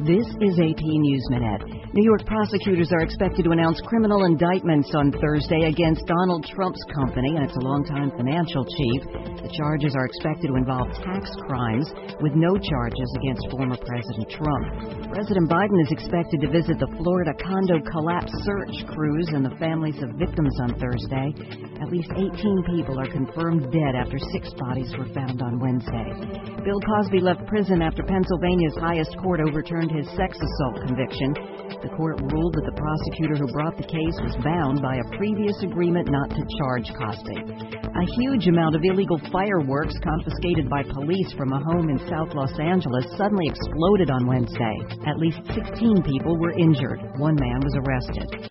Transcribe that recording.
This is AP News Minute. New York prosecutors are expected to announce criminal indictments on Thursday against Donald Trump's company and its longtime financial chief. The charges are expected to involve tax crimes, with no charges against former President Trump. President Biden is expected to visit the Florida condo collapse search crews and the families of victims on Thursday. At least 18 people are confirmed dead after 6 bodies were found on Wednesday. Bill Cosby left prison after Pennsylvania's highest court overturned his sex assault conviction. The court ruled that the prosecutor who brought the case was bound by a previous agreement not to charge Cosby. A huge amount of illegal fireworks confiscated by police from a home in South Los Angeles suddenly exploded on Wednesday. At least 16 people were injured. One man was arrested.